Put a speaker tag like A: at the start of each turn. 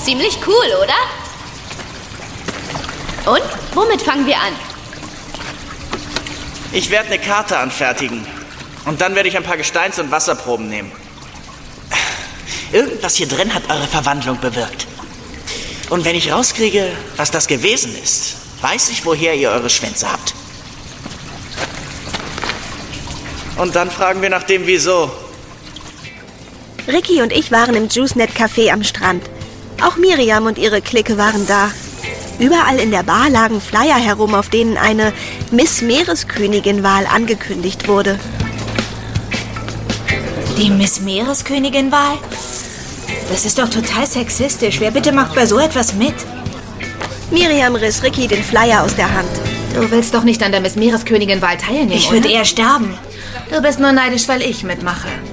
A: Ziemlich cool, oder? Und? Womit fangen wir an?
B: Ich werde eine Karte anfertigen. Und dann werde ich ein paar Gesteins- und Wasserproben nehmen. Irgendwas hier drin hat eure Verwandlung bewirkt. Und wenn ich rauskriege, was das gewesen ist, weiß ich, woher ihr eure Schwänze habt. Und dann fragen wir nach dem Wieso.
C: Ricky und ich waren im JuiceNet Café am Strand. Auch Miriam und ihre Clique waren da. Überall in der Bar lagen Flyer herum, auf denen eine Miss Meereskönigin-Wahl angekündigt wurde.
D: Die Miss Meereskönigin-Wahl? Das ist doch total sexistisch. Wer bitte macht bei so etwas mit?
C: Miriam riss Ricky den Flyer aus der Hand.
A: Du willst doch nicht an der Miss Meereskönigin-Wahl teilnehmen,
D: Ich würde eher sterben.
A: Du bist nur neidisch, weil ich mitmache.